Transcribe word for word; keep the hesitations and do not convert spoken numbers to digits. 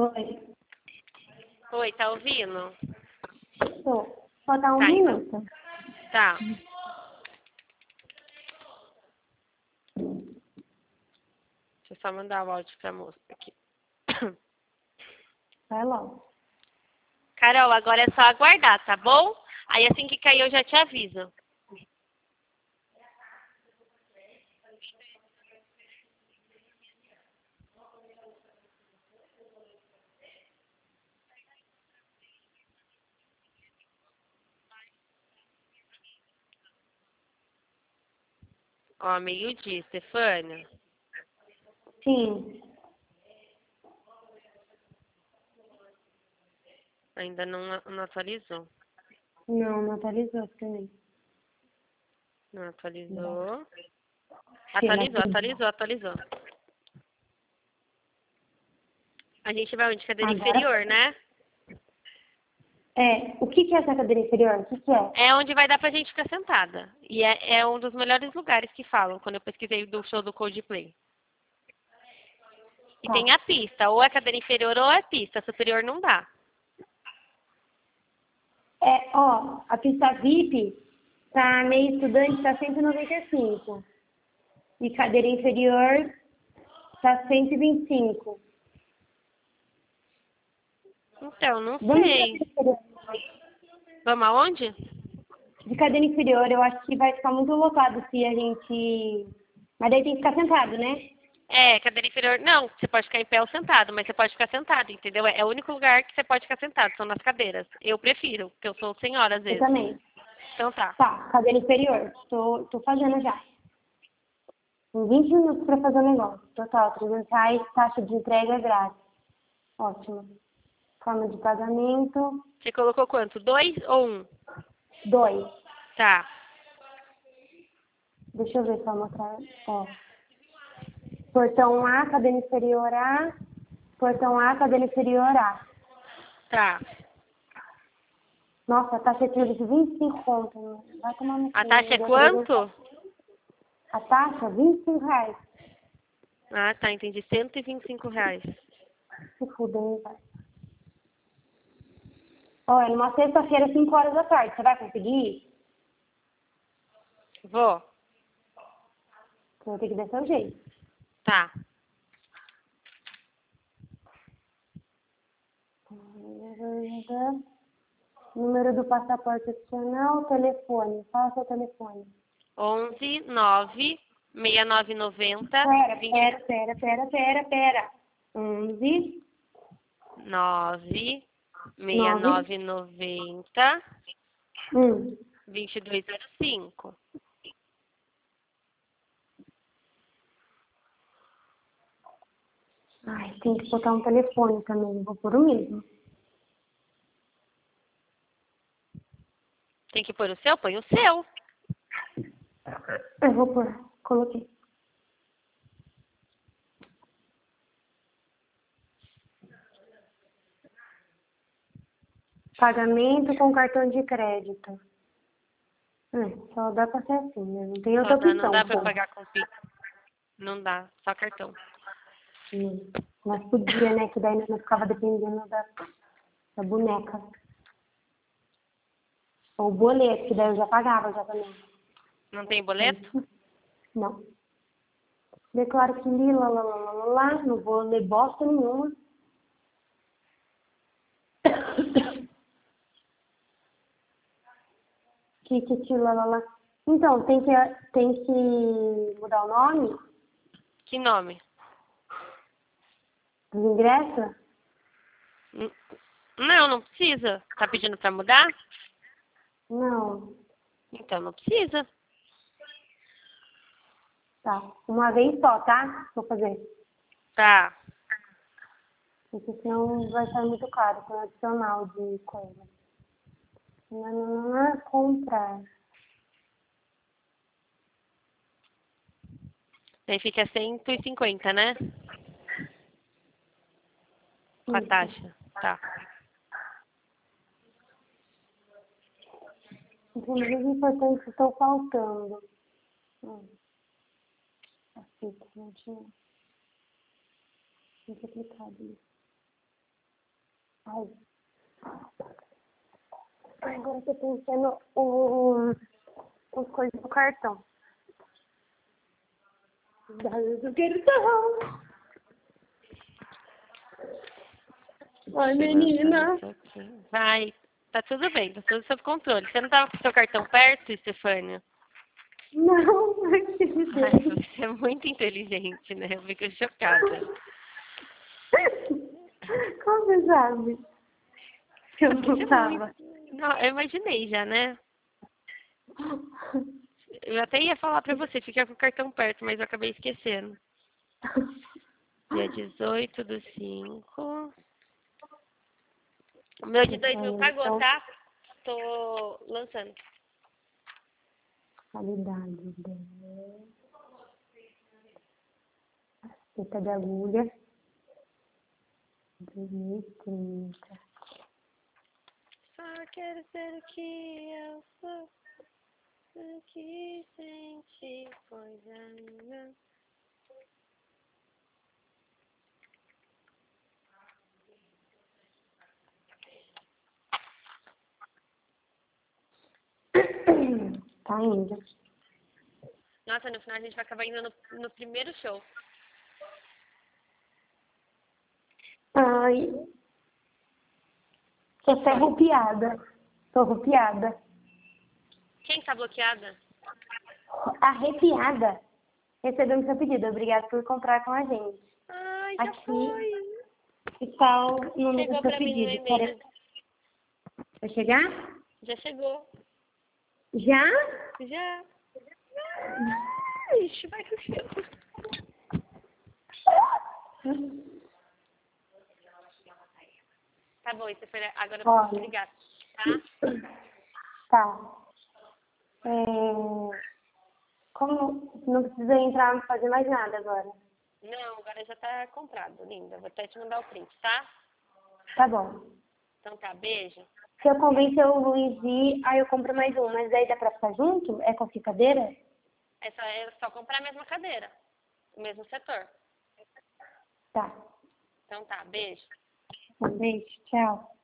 Oi. Oi, tá ouvindo? Tô. Falta um Tá, então. minuto. Tá. Deixa eu só mandar o áudio pra moça aqui. Vai logo. Carol, agora é só aguardar, tá bom? Aí assim que cair eu já te aviso. Ó, meio-dia, Stefânia. Sim. Ainda não, não atualizou. Não, não atualizou também. Não atualizou. Sim, mas Atualizou, atualizou, atualizou. A gente vai onde? Cadeira agora... inferior, né? É, o que que é essa cadeira inferior? O que que é? É onde vai dar pra gente ficar sentada. E é, é um dos melhores lugares que falam, quando eu pesquisei do show do Coldplay. E Tá. tem a pista, ou é cadeira inferior ou é pista, superior não dá. É, ó, a pista V I P pra meio estudante tá cento e noventa e cinco. E cadeira inferior tá cento e vinte e cinco. Então, não Vamos de sei. cadeira inferior. Vamos aonde? De cadeira inferior, eu acho que vai ficar muito lotado se a gente... Mas daí tem que ficar sentado, né? É, cadeira inferior. Não, você pode ficar em pé ou sentado, mas você pode ficar sentado, entendeu? É o único lugar que você pode ficar sentado, são nas cadeiras. Eu prefiro, porque eu sou senhora às Eu vezes. também. Então tá. Tá, cadeira inferior. Tô, tô fazendo já. Em vinte minutos para fazer o negócio. Total, trezentos reais, taxa de entrega grátis. Ótimo. Forma de pagamento, Você colocou quanto? Dois ou um? dois. Tá. Deixa eu ver só mostrar. Ó. Portão A, cadeira inferior A. Portão A, cadeira inferior A. Tá. Nossa, a taxa é de vinte e cinco conto. Né? Vai tomar no A cu, taxa né? é Deu trezentos. quanto? A taxa, vinte e cinco reais. Ah, tá, entendi. Cento e vinte e cinco reais. Se fudeu, pai. Ó, é numa sexta-feira, cinco horas da tarde. Você vai conseguir? Vou. Eu vou ter que dar seu jeito. Tá. Número do passaporte opcional, telefone. Fala seu telefone. onze, nove, sessenta e nove noventa, Pera, vinte, pera, pera, pera, pera, pera. onze, nove, sessenta e nove, nove noventa, um. vinte e dois zero cinco. Ai, tem que botar um telefone também. Vou por o mesmo. Tem que pôr o seu? Põe o seu. Eu vou pôr. Coloquei. Pagamento com cartão de crédito. É, só dá pra ser assim, né? Não tem Só outra dá, não opção, dá pra pô. pagar com Pix. Não dá, só cartão. Hum. Mas podia, né? Que daí não ficava dependendo da, da boneca. Ou boleto, que daí eu já pagava já também. Não tem boleto? Não. Declaro que li, lá, lá, lá, lá, lá, lá, não vou ler bosta nenhuma. Que, que, que, lá, lá, lá. Então, tem que, tem que mudar o nome Que nome? dos ingressos? N- Não, não precisa. Tá pedindo pra mudar? Não. Então não precisa. Tá. Uma vez só, tá? Vou fazer. Tá. Porque senão vai sair muito caro com adicional de coisa. Não, não, não, não, é comprar. Aí fica cento e cinquenta, né? Com a Isso. taxa. Tá. Informações importantes que estão faltando. Hum. Assim, não tinha. Não tinha aplicado isso. Ai. Ai, agora eu tô pensando o, o coisa do cartão. Dados do cartão. Ai, menina. Vai, tá tudo bem, tá tudo sob controle. Você não tava com o seu cartão perto, Estefânia? Não, não Ai, acredito. você é muito inteligente, né? Eu fico chocada. Como você sabe? Que eu Você não é tava. muito... Não, eu imaginei já, né? Eu até ia falar pra você ficar com o cartão perto, mas eu acabei esquecendo. Dia dezoito do cinco. O meu de dois mil pagou, Então, tá? Tô lançando. qualidade dela. Fita de agulha. dois mil e trinta. Só quero ser o que eu sou. O que senti coisa minha. Tá indo. Nossa, no final a gente vai acabar indo no, no primeiro show. Ai, tô até arrupiada. Tô arrupiada. Quem tá bloqueada? Arrepiada. Recebemos seu pedido. Obrigada por comprar com a gente. Ai, já Aqui foi. está o número do Chegou seu pra mim no pedido. Pera- e-mail. Vai chegar? Já chegou. Já? Já. Ixi, vai que chegou. Tá bom, Estefânia, agora eu vou Olha. desligar, tá? Tá. É, como não precisa entrar e fazer mais nada agora. Não, agora já tá comprado, linda. Vou até te mandar o print, tá? Tá bom. Então tá, beijo. Se eu convencer o Luiz ir, aí eu compro mais um. Mas aí dá pra ficar junto? É com a cadeira? É só, é só comprar a mesma cadeira. O mesmo setor. Tá. Então tá, beijo. Um beijo. Tchau.